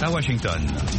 à Washington.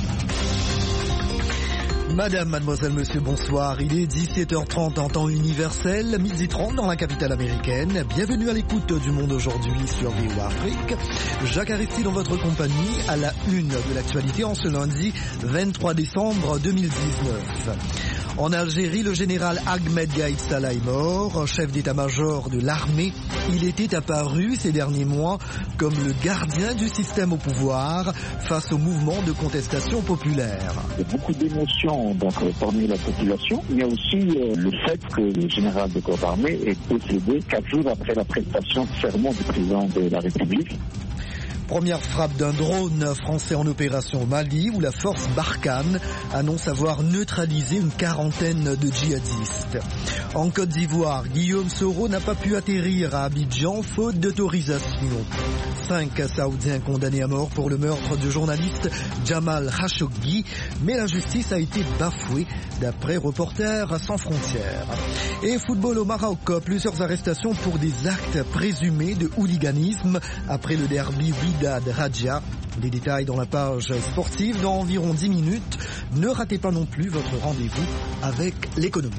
Madame, mademoiselle, monsieur, bonsoir. Il est 17h30 en temps universel, 12h30 dans la capitale américaine. Bienvenue à l'écoute du Monde aujourd'hui sur VOA Afrique. Jacques Aristide dans votre compagnie à la une de l'actualité en ce lundi 23 décembre 2019. En Algérie, le général Ahmed Gaïd Salah est mort, chef d'état-major de l'armée. Il était apparu ces derniers mois comme le gardien du système au pouvoir face au mouvement de contestation populaire. Il y a beaucoup d'émotions parmi la population. Il y a aussi le fait que le général de corps d'armée est décédé 4 jours après la prestation de serment du président de la République. Première frappe d'un drone français en opération au Mali où la force Barkhane annonce avoir neutralisé une quarantaine de djihadistes. En Côte d'Ivoire, Guillaume Soro n'a pas pu atterrir à Abidjan faute d'autorisation. 5 Saoudiens condamnés à mort pour le meurtre du journaliste Jamal Khashoggi, mais la justice a été bafouée d'après Reporters sans frontières. Et football au Maroc, plusieurs arrestations pour des actes présumés de hooliganisme après le derby Wydad Raja. Les détails dans la page sportive dans environ 10 minutes. Ne ratez pas non plus votre rendez-vous avec l'économie.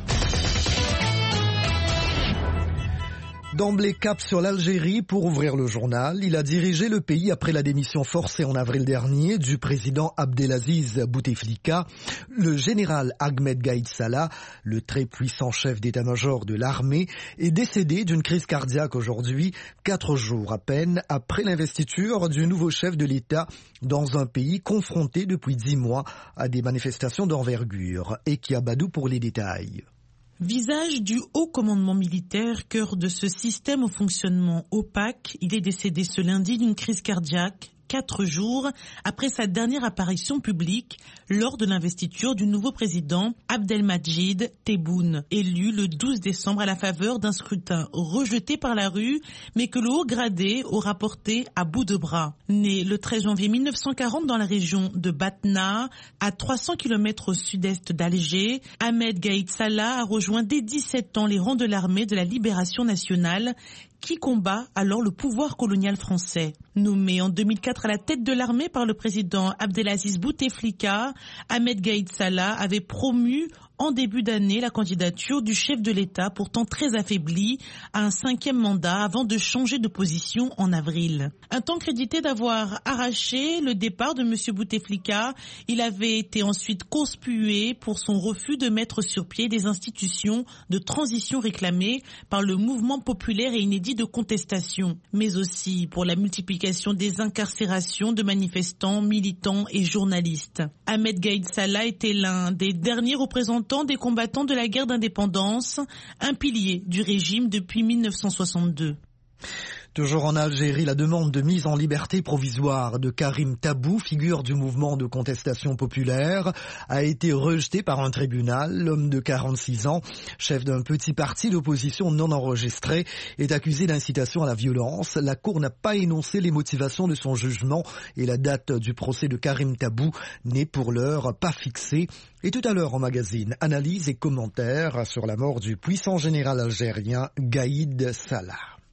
D'emblée cap sur l'Algérie pour ouvrir le journal. Il a dirigé le pays après la démission forcée en avril dernier du président Abdelaziz Bouteflika. Le général Ahmed Gaïd Salah, le très puissant chef d'état-major de l'armée, est décédé d'une crise cardiaque aujourd'hui, 4 jours à peine après l'investiture du nouveau chef de l'État dans un pays confronté depuis 10 mois à des manifestations d'envergure. Et Kiabadou pour les détails. Visage du haut commandement militaire, cœur de ce système au fonctionnement opaque, il est décédé ce lundi d'une crise cardiaque, 4 jours après sa dernière apparition publique lors de l'investiture du nouveau président Abdelmadjid Tebboune, élu le 12 décembre à la faveur d'un scrutin rejeté par la rue, mais que le haut gradé aura porté à bout de bras. Né le 13 janvier 1940 dans la région de Batna, à 300 km au sud-est d'Alger, Ahmed Gaïd Salah a rejoint dès 17 ans les rangs de l'armée de la libération nationale qui combat alors le pouvoir colonial français. Nommé en 2004 à la tête de l'armée par le président Abdelaziz Bouteflika, Ahmed Gaïd Salah avait promu en début d'année la candidature du chef de l'État, pourtant très affaibli, à un 5e mandat avant de changer de position en avril. Un temps crédité d'avoir arraché le départ de M. Bouteflika, il avait été ensuite conspué pour son refus de mettre sur pied des institutions de transition réclamées par le mouvement populaire et inédit de contestation, mais aussi pour la multiplication des incarcérations de manifestants, militants et journalistes. Ahmed Gaïd Salah était l'un des derniers représentants des combattants de la guerre d'indépendance, un pilier du régime depuis 1962. Toujours en Algérie, la demande de mise en liberté provisoire de Karim Tabou, figure du mouvement de contestation populaire, a été rejetée par un tribunal. L'homme de 46 ans, chef d'un petit parti d'opposition non enregistré, est accusé d'incitation à la violence. La Cour n'a pas énoncé les motivations de son jugement et la date du procès de Karim Tabou n'est pour l'heure pas fixée. Et tout à l'heure en magazine, analyse et commentaires sur la mort du puissant général algérien Gaïd Salah.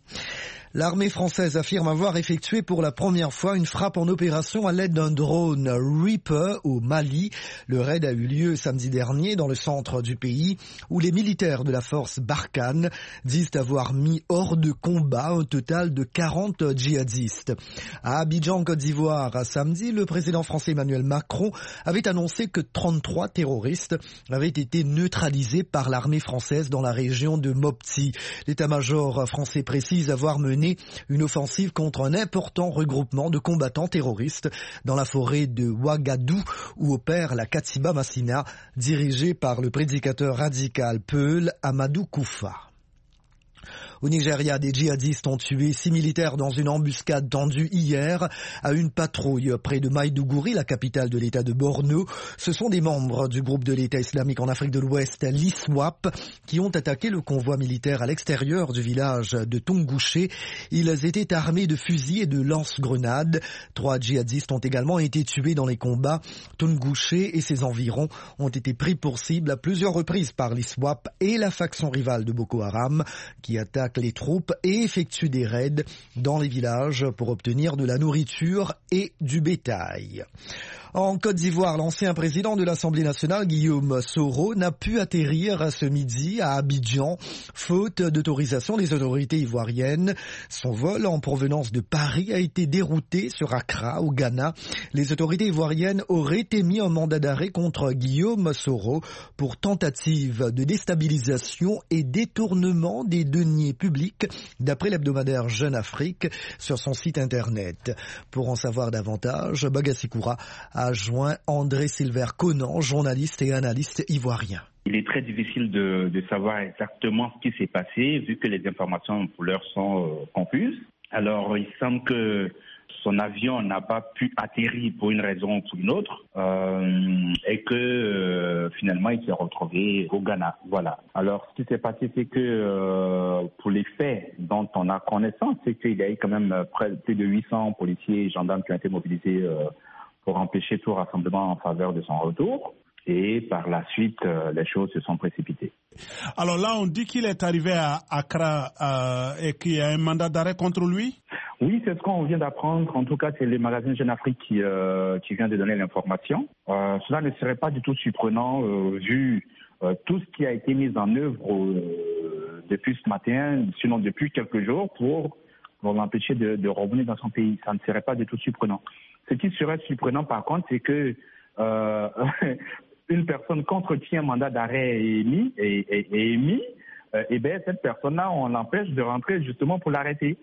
L'armée française affirme avoir effectué pour la première fois une frappe en opération à l'aide d'un drone Reaper au Mali. Le raid a eu lieu samedi dernier dans le centre du pays où les militaires de la force Barkhane disent avoir mis hors de combat un total de 40 djihadistes. À Abidjan, Côte d'Ivoire, samedi, le président français Emmanuel Macron avait annoncé que 33 terroristes avaient été neutralisés par l'armée française dans la région de Mopti. L'état-major français précise avoir mené une offensive contre un important regroupement de combattants terroristes dans la forêt de Ouagadougou où opère la Katiba Massina, dirigée par le prédicateur radical Peul Amadou Koufa. Au Nigeria, des djihadistes ont tué 6 militaires dans une embuscade tendue hier à une patrouille près de Maïdougouri, la capitale de l'État de Borno. Ce sont des membres du groupe de l'État islamique en Afrique de l'Ouest, l'ISWAP, qui ont attaqué le convoi militaire à l'extérieur du village de Tongouché. Ils étaient armés de fusils et de lance-grenades. 3 djihadistes ont également été tués dans les combats. Tongouché et ses environs ont été pris pour cible à plusieurs reprises par l'ISWAP et la faction rivale de Boko Haram, qui attaque attaque les troupes et effectue des raids dans les villages pour obtenir de la nourriture et du bétail. En Côte d'Ivoire, l'ancien président de l'Assemblée nationale, Guillaume Soro, n'a pu atterrir ce midi à Abidjan, faute d'autorisation des autorités ivoiriennes. Son vol en provenance de Paris a été dérouté sur Accra, au Ghana. Les autorités ivoiriennes auraient émis un mandat d'arrêt contre Guillaume Soro pour tentative de déstabilisation et détournement des deniers publics, d'après l'hebdomadaire Jeune Afrique sur son site internet. Pour en savoir davantage, Bagassi-Koura a joint André Silver-Conan, journaliste et analyste ivoirien. Il est très difficile de savoir exactement ce qui s'est passé, vu que les informations pour l'heure sont confuses. Alors, il semble que son avion n'a pas pu atterrir pour une raison ou pour une autre, et que finalement il s'est retrouvé au Ghana. Voilà. Alors, ce qui s'est passé, c'est que pour les faits dont on a connaissance, c'est qu'il y a eu quand même plus de 800 policiers et gendarmes qui ont été mobilisés pour empêcher tout rassemblement en faveur de son retour. Et par la suite, les choses se sont précipitées. Alors là, on dit qu'il est arrivé à Accra et qu'il y a un mandat d'arrêt contre lui? Oui, c'est ce qu'on vient d'apprendre. En tout cas, c'est le magazine Jeune Afrique qui vient de donner l'information. Cela ne serait pas du tout surprenant vu tout ce qui a été mis en œuvre depuis ce matin, sinon depuis quelques jours, pour l'empêcher de revenir dans son pays. Ça ne serait pas du tout surprenant. Ce qui serait surprenant, par contre, c'est que une personne contre qui un mandat d'arrêt est émis, et bien cette personne-là, on l'empêche de rentrer justement pour l'arrêter.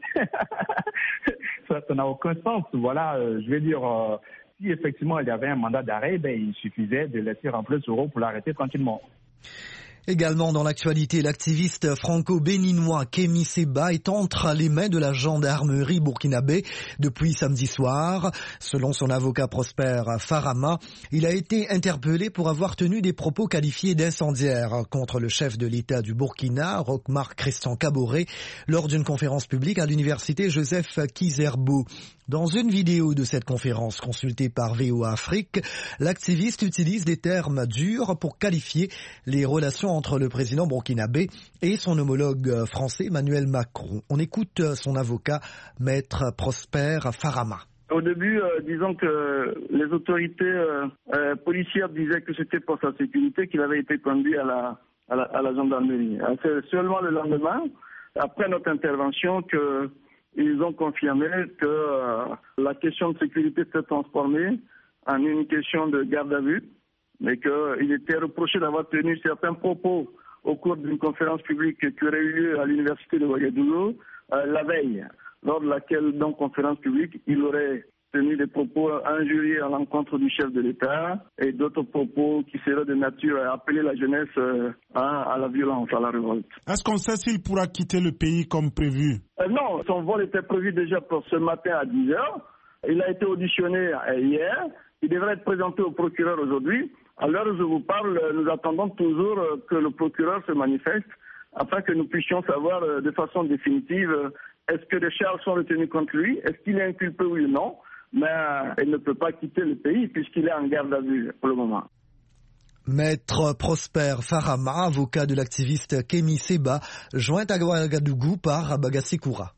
Ça n'a aucun sens. Voilà, je vais dire, si effectivement il y avait un mandat d'arrêt, il suffisait de laisser rentrer Soro pour l'arrêter tranquillement. Également dans l'actualité, l'activiste franco-béninois Kémy Séba est entre les mains de la gendarmerie burkinabé depuis samedi soir. Selon son avocat Prosper Farama, il a été interpellé pour avoir tenu des propos qualifiés d'incendiaires contre le chef de l'État du Burkina, Roch-Marc Christian Kaboré, lors d'une conférence publique à l'université Joseph Kizerbo. Dans une vidéo de cette conférence consultée par VOA Afrique, l'activiste utilise des termes durs pour qualifier les relations entre le président burkinabé et son homologue français Emmanuel Macron. On écoute son avocat, maître Prosper Farama. Au début, disons que les autorités policières disaient que c'était pour sa sécurité qu'il avait été conduit à la gendarmerie. C'est seulement le lendemain, après notre intervention, qu'ils ont confirmé que la question de sécurité s'est transformée en une question de garde à vue, mais qu'il était reproché d'avoir tenu certains propos au cours d'une conférence publique qui aurait eu lieu à l'université de Ouagadougou la veille, lors de laquelle, donc, conférence publique, il aurait tenu des propos injurieux à l'encontre du chef de l'État et d'autres propos qui seraient de nature à appeler la jeunesse à la violence, à la révolte. Est-ce qu'on sait s'il pourra quitter le pays comme prévu? Non, son vol était prévu déjà pour ce matin à 10h. Il a été auditionné hier. Il devrait être présenté au procureur aujourd'hui. À l'heure où je vous parle, nous attendons toujours que le procureur se manifeste afin que nous puissions savoir de façon définitive est-ce que des charges sont retenues contre lui, est-ce qu'il est inculpé oui ou non. Mais il ne peut pas quitter le pays puisqu'il est en garde à vue pour le moment. Maître Prosper Farama, avocat de l'activiste Kémy Séba, joint à Ouagadougou par Bagassi-Koura.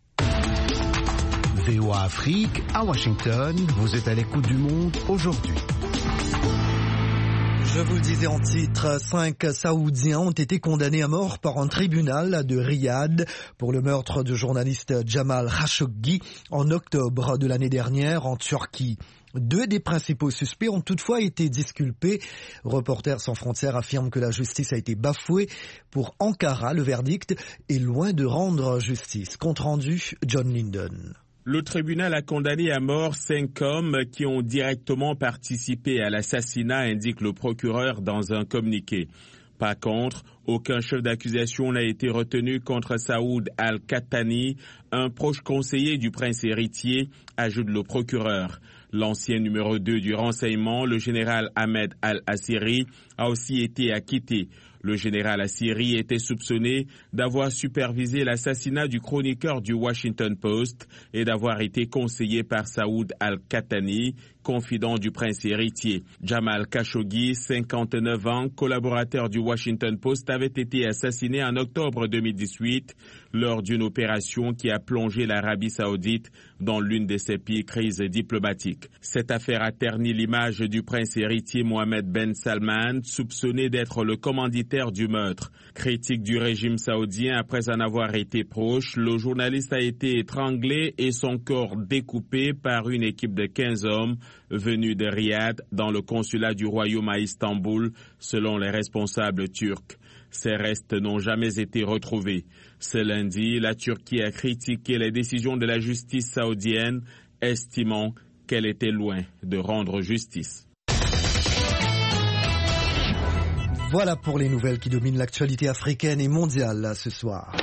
VOA Afrique, à Washington, vous êtes à l'écoute du monde aujourd'hui. Je vous le disais en titre, 5 Saoudiens ont été condamnés à mort par un tribunal de Riyad pour le meurtre du journaliste Jamal Khashoggi en octobre de l'année dernière en Turquie. 2 des principaux suspects ont toutefois été disculpés. Reporters sans frontières affirme que la justice a été bafouée. Pour Ankara, le verdict est loin de rendre justice. Compte rendu, John Linden. Le tribunal a condamné à mort 5 hommes qui ont directement participé à l'assassinat, indique le procureur dans un communiqué. Par contre, aucun chef d'accusation n'a été retenu contre Saoud Al-Qahtani, un proche conseiller du prince héritier, ajoute le procureur. L'ancien numéro 2 du renseignement, le général Ahmed Al-Assiri, a aussi été acquitté. Le général Assiri était soupçonné d'avoir supervisé l'assassinat du chroniqueur du Washington Post et d'avoir été conseillé par Saoud al-Qahtani, confident du prince héritier. Jamal Khashoggi, 59 ans, collaborateur du Washington Post, avait été assassiné en octobre 2018 lors d'une opération qui a plongé l'Arabie saoudite dans l'une de ses pires crises diplomatiques. Cette affaire a terni l'image du prince héritier Mohammed Ben Salman, soupçonné d'être le commanditaire du meurtre. Critique du régime saoudien après en avoir été proche, le journaliste a été étranglé et son corps découpé par une équipe de 15 hommes venus de Riyad dans le consulat du royaume à Istanbul, selon les responsables turcs. Ces restes n'ont jamais été retrouvés. Ce lundi, la Turquie a critiqué les décisions de la justice saoudienne, estimant qu'elle était loin de rendre justice. Voilà pour les nouvelles qui dominent l'actualité africaine et mondiale ce soir.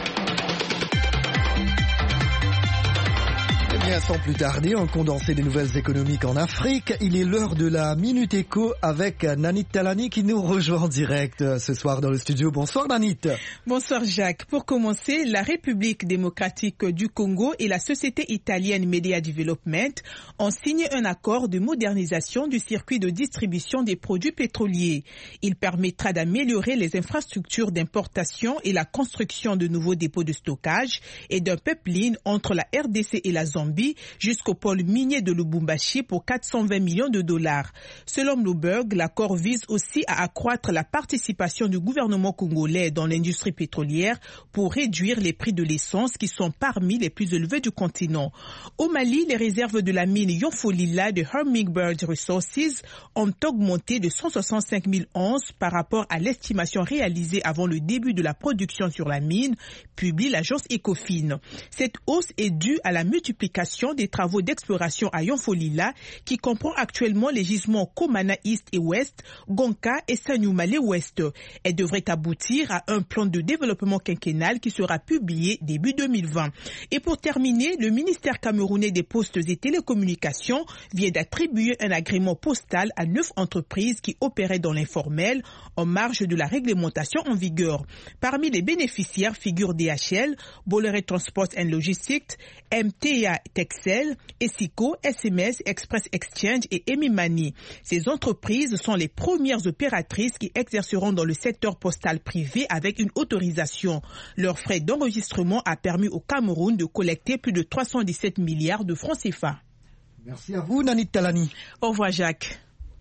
Bien, sans plus tarder, on condensé des nouvelles économiques en Afrique. Il est l'heure de la Minute Éco avec Nanit Talani qui nous rejoint en direct ce soir dans le studio. Bonsoir Nanit. Bonsoir Jacques. Pour commencer, la République démocratique du Congo et la société italienne Media Development ont signé un accord de modernisation du circuit de distribution des produits pétroliers. Il permettra d'améliorer les infrastructures d'importation et la construction de nouveaux dépôts de stockage et d'un pipeline entre la RDC et la Zambie jusqu'au pôle minier de Lubumbashi pour 420 millions de dollars. Selon Bloomberg, l'accord vise aussi à accroître la participation du gouvernement congolais dans l'industrie pétrolière pour réduire les prix de l'essence qui sont parmi les plus élevés du continent. Au Mali, les réserves de la mine Yonfolila de Hummingbird Resources ont augmenté de 165 000 onces par rapport à l'estimation réalisée avant le début de la production sur la mine, publie l'agence Ecofin. Cette hausse est due à la multiplication des travaux d'exploration à Yonfolila qui comprend actuellement les gisements Komana East et Ouest, Gonka et Sanyumale Ouest. Elle devrait aboutir à un plan de développement quinquennal qui sera publié début 2020. Et pour terminer, le ministère camerounais des Postes et Télécommunications vient d'attribuer un agrément postal à 9 entreprises qui opéraient dans l'informel en marge de la réglementation en vigueur. Parmi les bénéficiaires figurent DHL, Bolloré Transport and Logistics, MTA Texel, Esico, SMS, Express Exchange et Emimani. Ces entreprises sont les premières opératrices qui exerceront dans le secteur postal privé avec une autorisation. Leur frais d'enregistrement a permis au Cameroun de collecter plus de 317 milliards de francs CFA. Merci à vous, Nanit Talani. Au revoir, Jacques.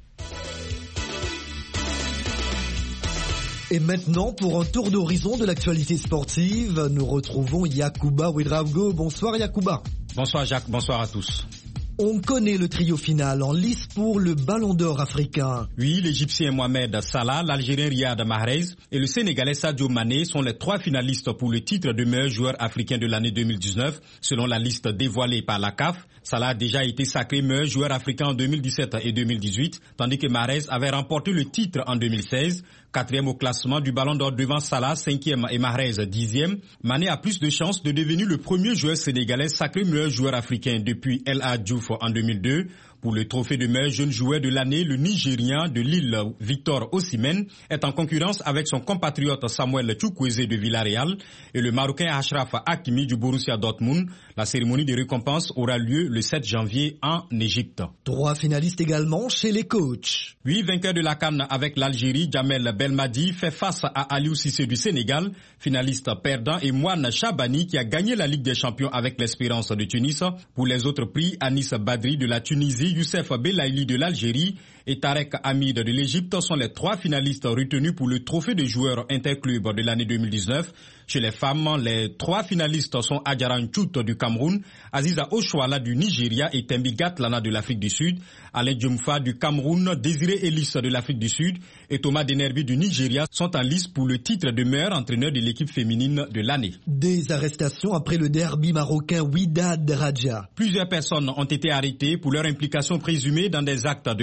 Et maintenant, pour un tour d'horizon de l'actualité sportive, nous retrouvons Yacouba Ouedraogo. Bonsoir Yacouba. Bonsoir Jacques, bonsoir à tous. On connaît le trio final en lice pour le Ballon d'Or africain. Oui, l'Égyptien Mohamed Salah, l'Algérien Riyad Mahrez et le Sénégalais Sadio Mané sont les 3 finalistes pour le titre de meilleur joueur africain de l'année 2019, selon la liste dévoilée par la CAF. Salah a déjà été sacré meilleur joueur africain en 2017 et 2018, tandis que Mahrez avait remporté le titre en 2016. 4e au classement du Ballon d'Or devant Salah, 5e et Mahrez 10e. Mané a plus de chances de devenir le premier joueur sénégalais sacré meilleur joueur africain depuis El Hadji Diouf en 2002. Pour le trophée de meilleur jeune joueur de l'année, le Nigérien de Lille, Victor Osimhen, est en concurrence avec son compatriote Samuel Chukwueze de Villarreal et le Marocain Achraf Hakimi du Borussia Dortmund. La cérémonie de récompense aura lieu le 7 janvier en Égypte. 3 finalistes également chez les coachs. Oui, vainqueur de la CAN avec l'Algérie, Jamel Belmadi fait face à Aliou Cissé du Sénégal, finaliste perdant, et Mouane Chabani qui a gagné la Ligue des Champions avec l'Espérance de Tunis. Pour les autres prix, Anis Badri de la Tunisie, Youssef Belaïli de l'Algérie et Tarek Hamid de l'Égypte sont les 3 finalistes retenus pour le trophée de joueur interclub de l'année 2019. Chez les femmes, les 3 finalistes sont Adjaran Chout du Cameroun, Aziza Oshwala du Nigeria et Tembi Gatlana de l'Afrique du Sud. Alain Djoumfa du Cameroun, Désiré Ellis de l'Afrique du Sud et Thomas Denerbi du Nigeria sont en lice pour le titre de meilleur entraîneur de l'équipe féminine de l'année. Des arrestations après le derby marocain Wydad Raja. Plusieurs personnes ont été arrêtées pour leur implication présumée dans des actes de hooliganisme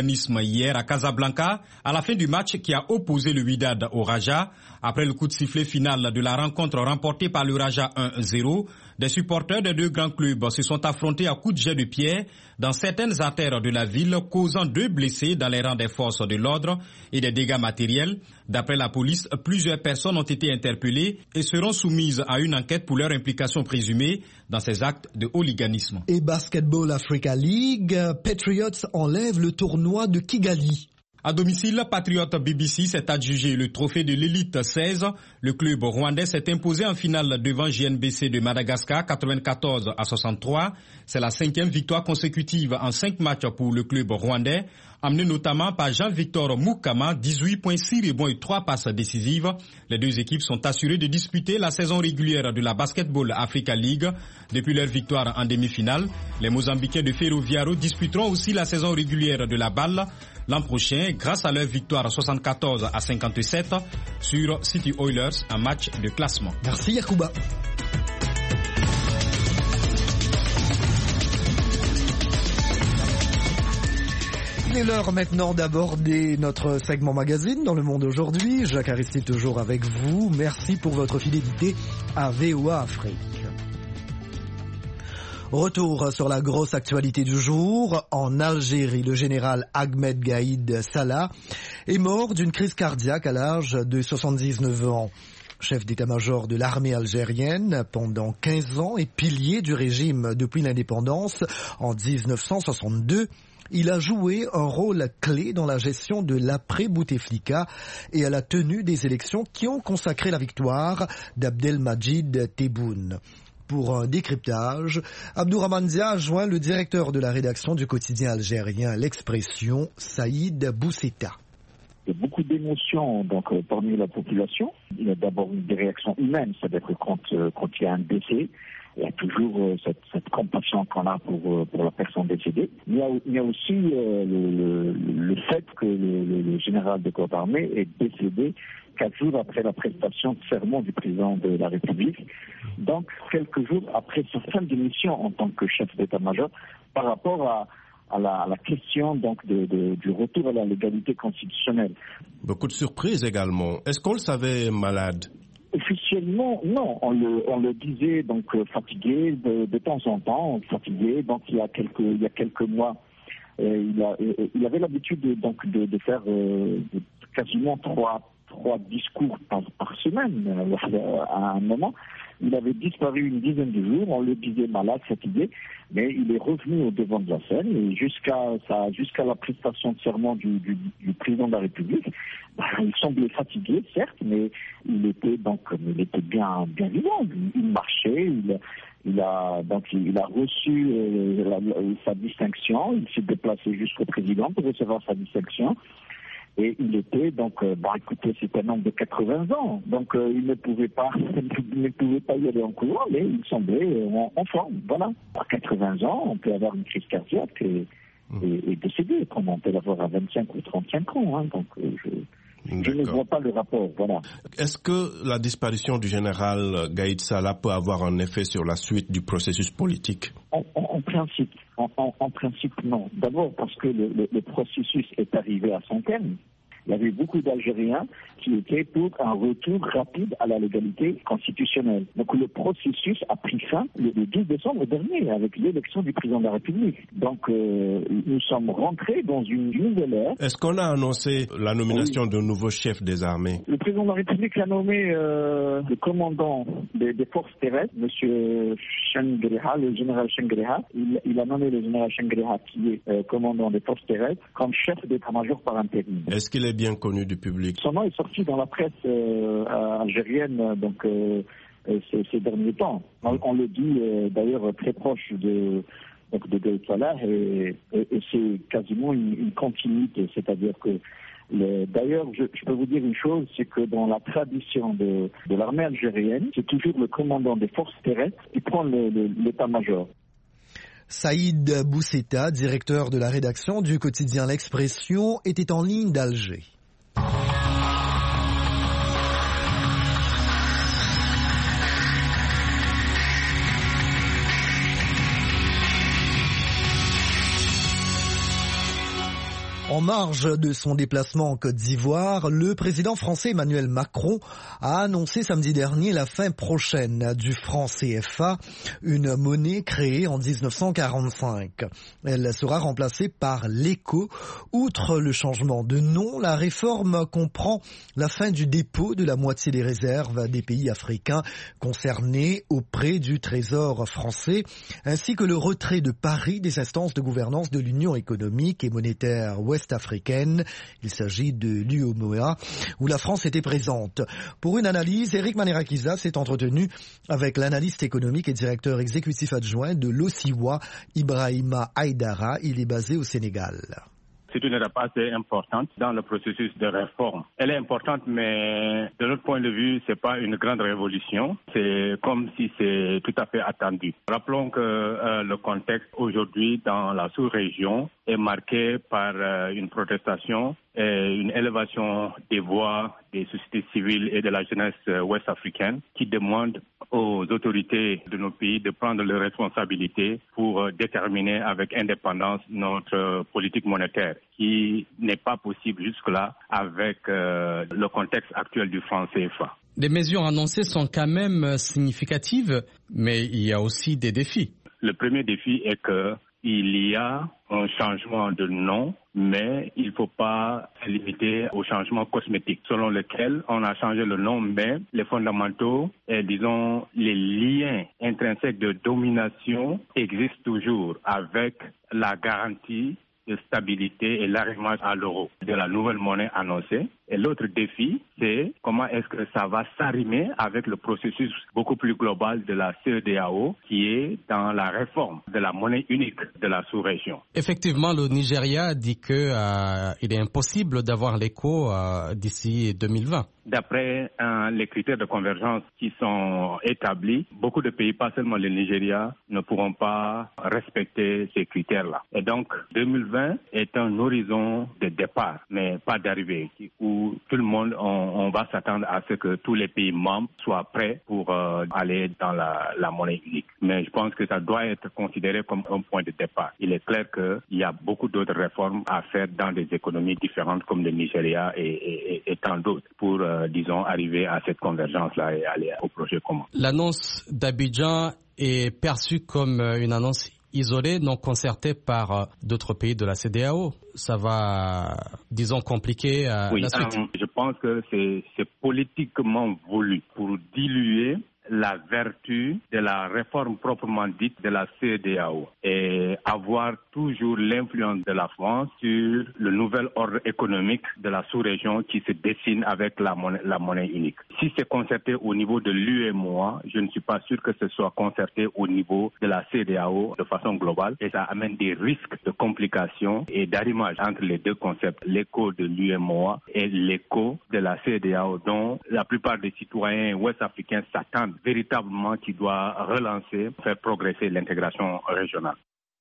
hooliganisme hier à Casablanca à la fin du match qui a opposé le Wydad au Raja. Après le coup de sifflet final de la rencontre remportée par le Raja 1-0, des supporters des deux grands clubs se sont affrontés à coups de jet de pierre dans certaines artères de la ville, causant 2 blessés dans les rangs des forces de l'ordre et des dégâts matériels. D'après la police, plusieurs personnes ont été interpellées et seront soumises à une enquête pour leur implication présumée dans ces actes de hooliganisme. Et Basketball Africa League, Patriots enlève le tournoi de Kigali. À domicile, Patriot BBC s'est adjugé le trophée de l'élite 16. Le club rwandais s'est imposé en finale devant JNBC de Madagascar 94-63. C'est la 5e victoire consécutive en 5 matchs pour le club rwandais, amené notamment par Jean-Victor Mukama, 18 points, 6 rebonds et 3 passes décisives. Les deux équipes sont assurées de disputer la saison régulière de la Basketball Africa League. Depuis leur victoire en demi-finale, les Mozambicains de Ferroviaro disputeront aussi la saison régulière de la balle l'an prochain grâce à leur victoire 74-57 sur City Oilers, un match de classement. Merci Yacouba. Il est l'heure maintenant d'aborder notre segment magazine dans le monde aujourd'hui. Jacques Aristide toujours avec vous. Merci pour votre fidélité à VOA Afrique. Retour sur la grosse actualité du jour. En Algérie, le général Ahmed Gaïd Salah est mort d'une crise cardiaque à l'âge de 79 ans. Chef d'état-major de l'armée algérienne pendant 15 ans et pilier du régime depuis l'indépendance en 1962, il a joué un rôle clé dans la gestion de l'après-Bouteflika et à la tenue des élections qui ont consacré la victoire d'Abdelmajid Tebboune. Pour un décryptage, Abdourahmane Dia a joint le directeur de la rédaction du quotidien algérien L'Expression, Saïd Bousseta. Il y a beaucoup d'émotions parmi la population. Il y a d'abord des réactions humaines, c'est-à-dire que quand il y a un décès, il y a toujours cette compassion qu'on a pour la personne décédée. Il y a aussi le fait que le général de corps d'armée est décédé 4 jours après la prestation de serment du président de la République, donc quelques jours après sa fin de mission en tant que chef d'état-major, par rapport à la question du retour à la légalité constitutionnelle. Beaucoup de surprises également. Est-ce qu'on le savait malade? Officiellement, non. On le disait fatigué de temps en temps, fatigué. Donc il y a quelques mois, il avait l'habitude de faire quasiment trois discours par semaine. À un moment, il avait disparu une dizaine de jours, on le disait malade, fatigué, mais il est revenu au devant de la scène et jusqu'à la prestation de serment du président de la République, il semblait fatigué, certes, mais il était bien vivant. Il marchait, il a reçu sa distinction, il s'est déplacé jusqu'au président pour recevoir sa distinction. Et il était écoutez, c'est un homme de 80 ans, donc il ne pouvait pas y aller en courant, mais il semblait en forme. Voilà. À 80 ans, on peut avoir une crise cardiaque et décéder, comme on peut l'avoir à 25 ou 35 ans. Hein, donc je ne vois pas le rapport. Voilà. Est-ce que la disparition du général Gaïd Salah peut avoir un effet sur la suite du processus politique? En principe, non. D'abord parce que le processus est arrivé à son terme. Il y avait beaucoup d'Algériens qui étaient pour un retour rapide à la légalité constitutionnelle. Donc le processus a pris fin le 12 décembre dernier avec l'élection du président de la République. Donc nous sommes rentrés dans une nouvelle ère. Est-ce qu'on a annoncé la nomination d'un nouveau chef des armées? Le président de la République a nommé le commandant des forces terrestres, M. Chengreha, le général Chengreha. Il a nommé le général Chengreha, qui est commandant des forces terrestres, comme chef d'état-major par intérim. Est-ce qu'il est bien connu du public? Son nom est sorti dans la presse algérienne ces derniers temps. On le dit d'ailleurs très proche de Gaïd Salah et c'est quasiment une continuité. C'est-à-dire que d'ailleurs, je peux vous dire une chose, c'est que dans la tradition de l'armée algérienne, c'est toujours le commandant des forces terrestres qui prend l'état-major. Saïd Bousseta, directeur de la rédaction du quotidien L'Expression, était en ligne d'Alger. En marge de son déplacement en Côte d'Ivoire, le président français Emmanuel Macron a annoncé samedi dernier la fin prochaine du franc CFA, une monnaie créée en 1945. Elle sera remplacée par l'ECO. Outre le changement de nom, la réforme comprend la fin du dépôt de la moitié des réserves des pays africains concernés auprès du Trésor français, ainsi que le retrait de Paris des instances de gouvernance de l'Union économique et monétaire ouest-africaine. Il s'agit de l'UEMOA, où la France était présente. Pour une analyse, Eric Manirakiza s'est entretenu avec l'analyste économique et directeur exécutif adjoint de l'OSIWA, Ibrahima Aïdara. Il est basé au Sénégal. C'est une étape assez importante dans le processus de réforme. Elle est importante, mais de notre point de vue, c'est pas une grande révolution. C'est comme si c'est tout à fait attendu. Rappelons que le contexte aujourd'hui dans la sous-région est marqué par une protestation et une élévation des voix des sociétés civiles et de la jeunesse ouest-africaine qui demandent aux autorités de nos pays de prendre leurs responsabilités pour déterminer avec indépendance notre politique monétaire, qui n'est pas possible jusque-là avec le contexte actuel du franc CFA. Les mesures annoncées sont quand même significatives, mais il y a aussi des défis. Le premier défi est qu'il y a un changement de nom, mais il ne faut pas se limiter au changement cosmétique, selon lequel on a changé le nom, mais les fondamentaux et, disons, les liens intrinsèques de domination existent toujours avec la garantie de stabilité et l'arrivage à l'euro de la nouvelle monnaie annoncée. Et l'autre défi, c'est comment est-ce que ça va s'arrimer avec le processus beaucoup plus global de la CEDEAO qui est dans la réforme de la monnaie unique de la sous-région. Effectivement, le Nigeria dit qu'il est impossible d'avoir l'éco d'ici 2020. D'après les critères de convergence qui sont établis, beaucoup de pays, pas seulement le Nigeria, ne pourront pas respecter ces critères-là. Et donc, 2020 est un horizon de départ, mais pas d'arrivée, où tout le monde, on va s'attendre à ce que tous les pays membres soient prêts pour aller dans la monnaie unique. Mais je pense que ça doit être considéré comme un point de départ. Il est clair qu'il y a beaucoup d'autres réformes à faire dans des économies différentes comme le Nigeria et tant d'autres pour disons, arriver à cette convergence-là et aller au projet commun. L'annonce d'Abidjan est perçue comme une annonce isolée, non concertée par d'autres pays de la CEDEAO. Ça va, disons, compliquer la suite. Je pense que c'est politiquement voulu pour diluer la vertu de la réforme proprement dite de la CEDEAO et avoir toujours l'influence de la France sur le nouvel ordre économique de la sous-région qui se dessine avec la monnaie unique. Si c'est concerté au niveau de l'UEMOA, je ne suis pas sûr que ce soit concerté au niveau de la CEDEAO de façon globale et ça amène des risques de complications et d'arrimage entre les deux concepts, l'éco de l'UEMOA et l'éco de la CEDEAO dont la plupart des citoyens ouest-africains s'attendent véritablement qui doit relancer, faire progresser l'intégration régionale.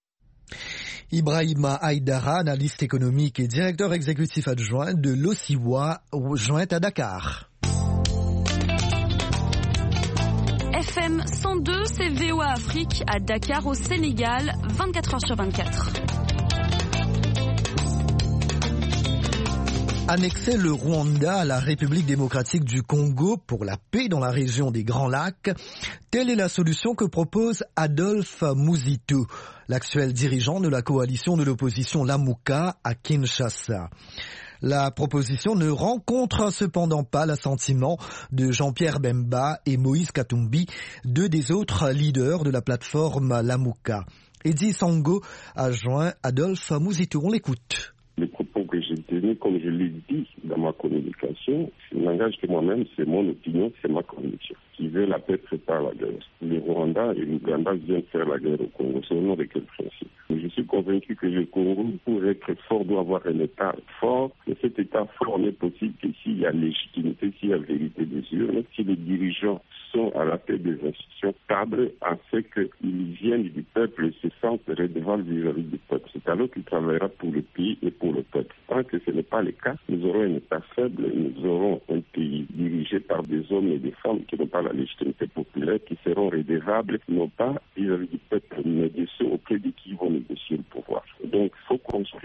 Ibrahima Aïdara, analyste économique et directeur exécutif adjoint de l'OSIWA, jointe à Dakar. FM 102, c'est VOA Afrique à Dakar au Sénégal, 24 heures sur 24. Annexer le Rwanda à la République démocratique du Congo pour la paix dans la région des Grands Lacs, telle est la solution que propose Adolphe Muzitu, l'actuel dirigeant de la coalition de l'opposition Lamuka à Kinshasa. La proposition ne rencontre cependant pas l'assentiment de Jean-Pierre Bemba et Moïse Katumbi, deux des autres leaders de la plateforme Lamuka. Eddie Sango a joint Adolphe Muzitu. On l'écoute. Les propos que j'ai tenus, comme je l'ai dit dans ma communication, n'engage que moi-même, c'est mon opinion, c'est ma conviction. Qui veut la paix prépare la guerre. Le Rwanda et l'Ouganda viennent faire la guerre au Congo. C'est au nom de quel principe? Je suis convaincu que le Congo, pour être fort, doit avoir un État fort. Et cet État fort n'est possible que s'il y a légitimité, s'il y a vérité des urnes, si les dirigeants sont à la tête des institutions stables, à ce qu'ils viennent du peuple et se sentent redevables vis-à-vis du peuple. C'est alors qu'il travaillera pour le pays et pour le peuple. Tant que ce n'est pas le cas, nous aurons un État faible, nous aurons un pays dirigé par des hommes et des femmes qui n'ont pas la légitimité populaire, qui seront redevables, non pas vis-à-vis du peuple, mais de ceux auprès de qui vont négocier le pouvoir. Donc, il faut construire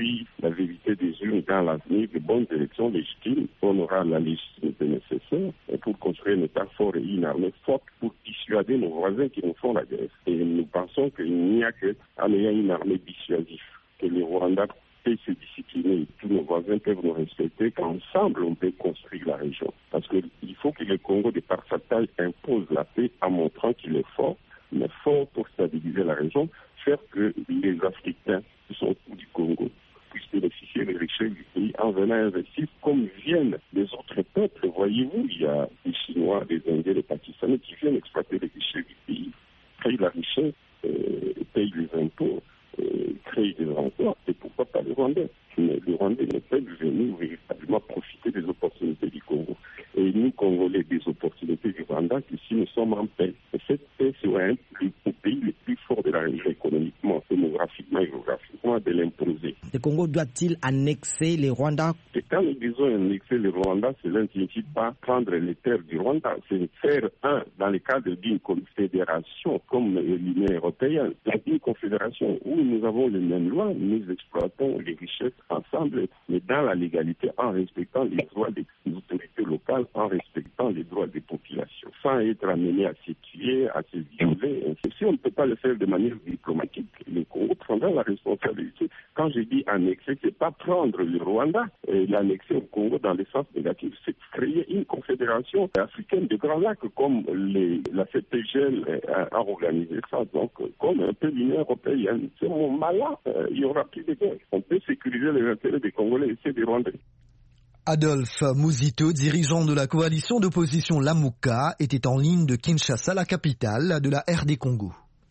construire la vérité des urnes dans l'avenir, de bonnes élections légitimes, on aura la légitimité nécessaire pour construire un État fort et une armée forte pour dissuader nos voisins qui nous font la guerre. Et nous pensons qu'il n'y a qu'en ayant une armée dissuasive que le Rwanda peut se discipliner et tous nos voisins peuvent nous respecter, qu'ensemble on peut construire la région. Parce qu'il faut que le Congo, de par sa taille, impose la paix en montrant qu'il est fort, mais fort pour stabiliser la région, faire que les Africains qui sont autour du Congo puissent bénéficier des richesses du pays en venant investir comme viennent les autres peuples. Voyez-vous, il y a des Chinois, des Indiens, des Pakistanais qui viennent exploiter les richesses du pays, créent la richesse, payent les impôts, créent des emplois, et pourquoi pas les Rwandais. Mais les Rwandais ne peuvent venir véritablement profiter des opportunités du Congo. Et nous, Congolais, des opportunités du Rwanda, que si nous sommes en paix, et cette paix serait le pays le plus fort de la région économiquement, démographiquement et géographiquement, de l'imposer. Le Congo doit-il annexer les Rwandais? Et quand nous disons annexer le Rwanda, cela ne signifie pas prendre les terres du Rwanda, c'est faire dans le cadre d'une confédération comme l'Union européenne. Dans une confédération où nous avons les mêmes lois, nous exploitons les richesses ensemble, mais dans la légalité, en respectant les droits des autorités locales, en respectant les droits des populations, sans être amené à se tuer, à se violer. Si on ne peut pas le faire de manière diplomatique, le Congo prendra la responsabilité. Quand je dis annexer, c'est pas prendre le Rwanda et l'annexer au Congo dans le sens négatif, c'est créer une confédération africaine de grands lacs comme la CPGL a organisé ça, donc comme un peu l'Union européenne. C'est mon malin, il y aura plus de guerre. On peut sécuriser les intérêts des Congolais et ceux des Rwandais. Adolphe Muzito, dirigeant de la coalition d'opposition Lamuka, était en ligne de Kinshasa, la capitale de la RD Congo.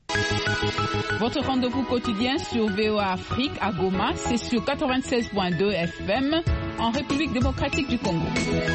Votre rendez-vous quotidien sur VOA Afrique à Goma, c'est sur 96.2 FM en République démocratique du Congo.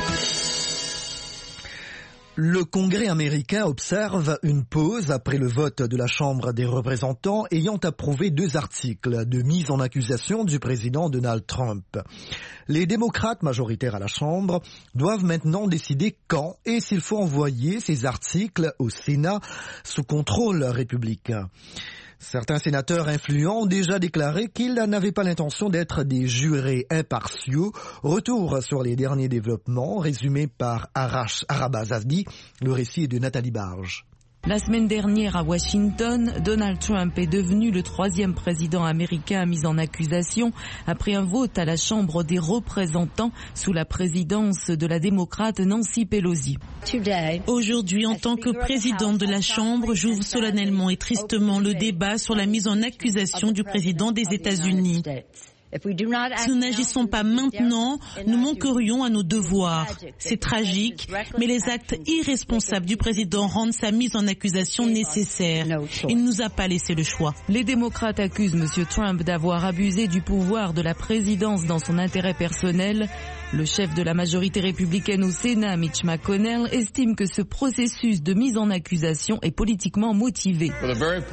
Le Congrès américain observe une pause après le vote de la Chambre des représentants ayant approuvé 2 articles de mise en accusation du président Donald Trump. Les démocrates majoritaires à la Chambre doivent maintenant décider quand et s'il faut envoyer ces articles au Sénat sous contrôle républicain. Certains sénateurs influents ont déjà déclaré qu'ils n'avaient pas l'intention d'être des jurés impartiaux. Retour sur les derniers développements, résumé par Araba Zazdi. Le récit est de Nathalie Barge. La semaine dernière à Washington, Donald Trump est devenu le 3e président américain mis en accusation après un vote à la Chambre des représentants sous la présidence de la démocrate Nancy Pelosi. Aujourd'hui, en tant que président de la Chambre, j'ouvre solennellement et tristement le débat sur la mise en accusation du président des États-Unis. Si nous n'agissons pas maintenant, nous manquerions à nos devoirs. C'est tragique, mais les actes irresponsables du président rendent sa mise en accusation nécessaire. Il ne nous a pas laissé le choix. Les démocrates accusent M. Trump d'avoir abusé du pouvoir de la présidence dans son intérêt personnel. Le chef de la majorité républicaine au Sénat, Mitch McConnell, estime que ce processus de mise en accusation est politiquement motivé. Pour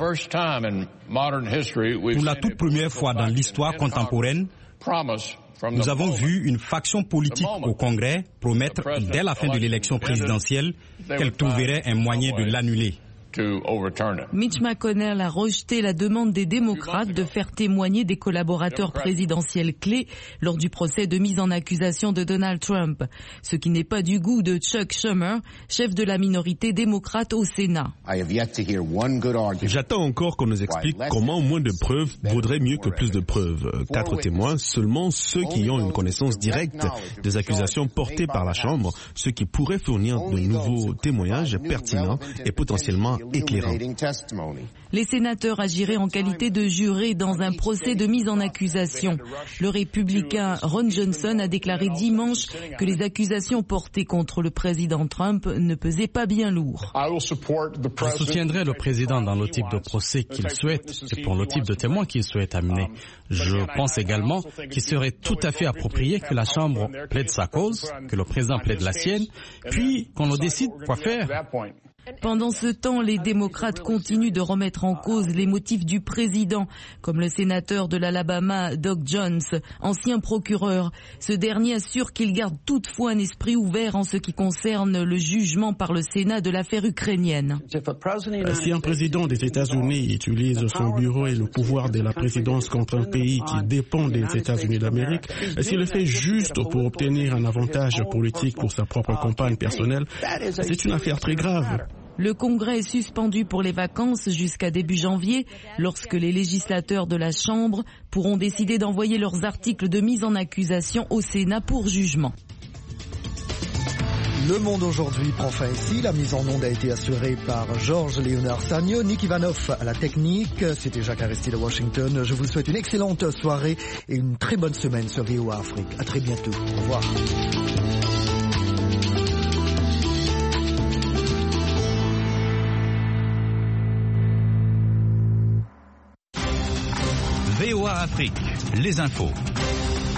la toute première fois dans l'histoire contemporaine, nous avons vu une faction politique au Congrès promettre, dès la fin de l'élection présidentielle, qu'elle trouverait un moyen de l'annuler. Mitch McConnell a rejeté la demande des démocrates de faire témoigner des collaborateurs présidentiels clés lors du procès de mise en accusation de Donald Trump, ce qui n'est pas du goût de Chuck Schumer, chef de la minorité démocrate au Sénat. J'attends encore qu'on nous explique comment moins de preuves vaudrait mieux que plus de preuves. 4 témoins, seulement ceux qui ont une connaissance directe des accusations portées par la Chambre, ceux qui pourraient fournir de nouveaux témoignages pertinents et potentiellement éclairant. Les sénateurs agiraient en qualité de jurés dans un procès de mise en accusation. Le républicain Ron Johnson a déclaré dimanche que les accusations portées contre le président Trump ne pesaient pas bien lourd. Je soutiendrai le président dans le type de procès qu'il souhaite et pour le type de témoins qu'il souhaite amener. Je pense également qu'il serait tout à fait approprié que la Chambre plaide sa cause, que le président plaide la sienne, puis qu'on décide quoi faire. Pendant ce temps, les démocrates continuent de remettre en cause les motifs du président, comme le sénateur de l'Alabama, Doug Jones, ancien procureur. Ce dernier assure qu'il garde toutefois un esprit ouvert en ce qui concerne le jugement par le Sénat de l'affaire ukrainienne. Si un président des États-Unis utilise son bureau et le pouvoir de la présidence contre un pays qui dépend des États-Unis d'Amérique, s'il le fait juste pour obtenir un avantage politique pour sa propre campagne personnelle, c'est une affaire très grave. Le Congrès est suspendu pour les vacances jusqu'à début janvier, lorsque les législateurs de la Chambre pourront décider d'envoyer leurs articles de mise en accusation au Sénat pour jugement. Le Monde aujourd'hui prend fin ici. La mise en onde a été assurée par Georges Léonard Sagno, Nick Ivanov à la technique. C'était Jacques Aristide à Washington. Je vous souhaite une excellente soirée et une très bonne semaine sur VOA Afrique. À très bientôt. Au revoir. VOA Afrique, les infos.